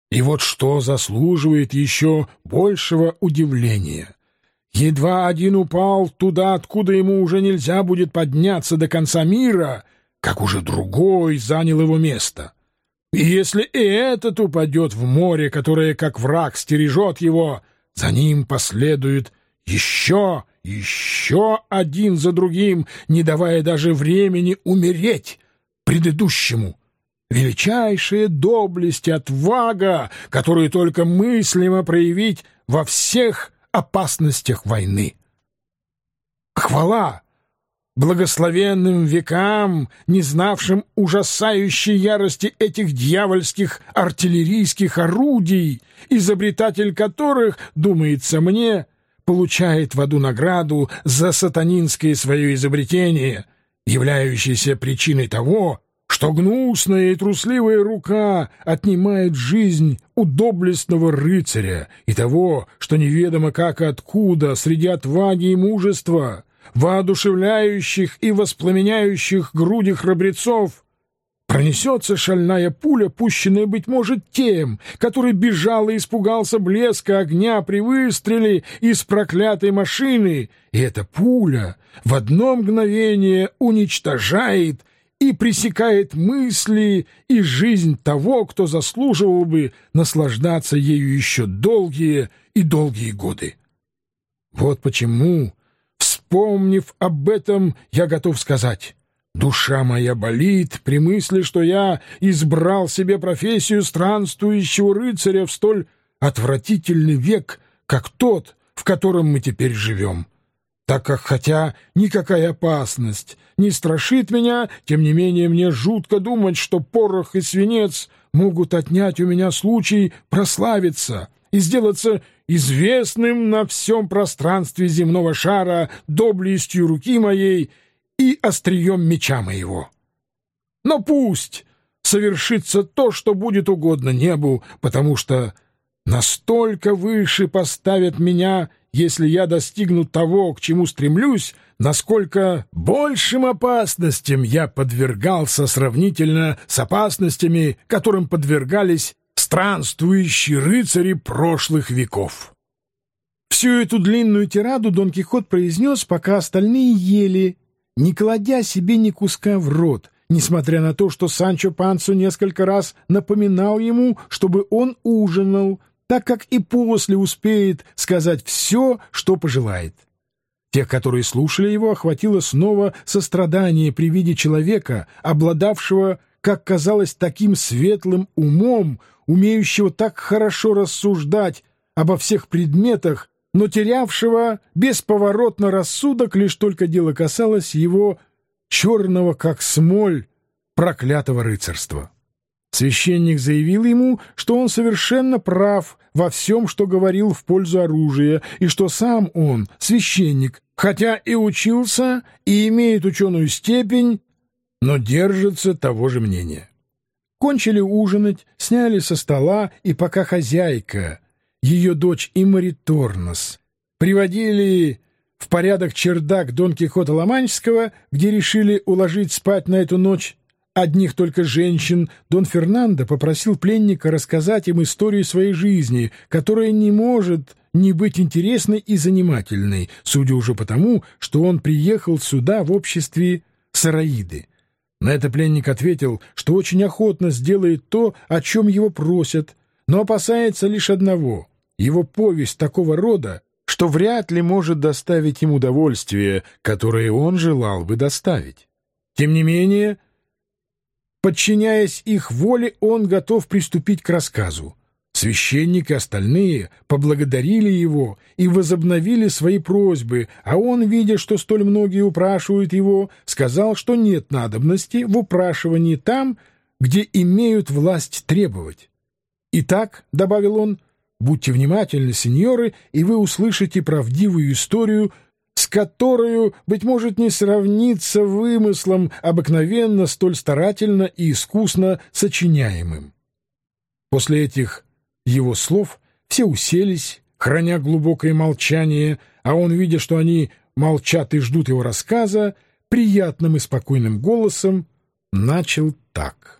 И вот что заслуживает еще большего удивления. Едва один упал туда, откуда ему уже нельзя будет подняться до конца мира, как уже другой занял его место. И если и этот упадет в море, которое, как враг, стережет его, за ним последует еще один за другим, не давая даже времени умереть предыдущему. Величайшая доблесть и отвага, которую только мыслимо проявить во всех опасностях войны. Хвала благословенным векам, не знавшим ужасающей ярости этих дьявольских артиллерийских орудий, изобретатель которых, думается мне, получает в аду награду за сатанинское свое изобретение, являющееся причиной того, что гнусная и трусливая рука отнимает жизнь у доблестного рыцаря и того, что неведомо как и откуда среди отваги и мужества, воодушевляющих и воспламеняющих груди храбрецов, пронесется шальная пуля, пущенная, быть может, тем, который бежал и испугался блеска огня при выстреле из проклятой машины, и эта пуля в одно мгновение уничтожает и пресекает мысли и жизнь того, кто заслуживал бы наслаждаться ею еще долгие и долгие годы. Вот почему, вспомнив об этом, я готов сказать: душа моя болит при мысли, что я избрал себе профессию странствующего рыцаря в столь отвратительный век, как тот, в котором мы теперь живем. Так как, хотя никакая опасность не страшит меня, тем не менее мне жутко думать, что порох и свинец могут отнять у меня случай прославиться и сделаться известным на всем пространстве земного шара доблестью руки моей и острием меча моего. Но пусть совершится то, что будет угодно небу, потому что настолько выше поставят меня, если я достигну того, к чему стремлюсь, насколько большим опасностям я подвергался сравнительно с опасностями, которым подвергались странствующие рыцари прошлых веков. Всю эту длинную тираду Дон Кихот произнес, пока остальные ели, не кладя себе ни куска в рот, несмотря на то, что Санчо Пансо несколько раз напоминал ему, чтобы он ужинал, так как и после успеет сказать все, что пожелает. Тех, которые слушали его, охватило снова сострадание при виде человека, обладавшего, как казалось, таким светлым умом, умеющего так хорошо рассуждать обо всех предметах, но терявшего бесповоротно рассудок, лишь только дело касалось его черного, как смоль, проклятого рыцарства. Священник заявил ему, что он совершенно прав во всем, что говорил в пользу оружия, и что сам он, священник, хотя и учился и имеет ученую степень, но держится того же мнения. Кончили ужинать, сняли со стола, и пока хозяйка, ее дочь Имари Торнос, приводили в порядок чердак Дон Кихота Ла-Манческого, где решили уложить спать на эту ночь одних только женщин, Дон Фернандо попросил пленника рассказать им историю своей жизни, которая не может не быть интересной и занимательной, судя уже потому, что он приехал сюда в обществе Сараиды. На это пленник ответил, что очень охотно сделает то, о чем его просят, но опасается лишь одного — его повесть такого рода, что вряд ли может доставить им удовольствие, которое он желал бы доставить. Тем не менее, подчиняясь их воле, он готов приступить к рассказу. Священник и остальные поблагодарили его и возобновили свои просьбы, а он, видя, что столь многие упрашивают его, сказал, что нет надобности в упрашивании там, где имеют власть требовать. «Итак», — добавил он, — «будьте внимательны, сеньоры, и вы услышите правдивую историю, с которой, быть может, не сравнится вымыслом, обыкновенно столь старательно и искусно сочиняемым». После этих его слов все уселись, храня глубокое молчание, а он, видя, что они молчат и ждут его рассказа, приятным и спокойным голосом начал так.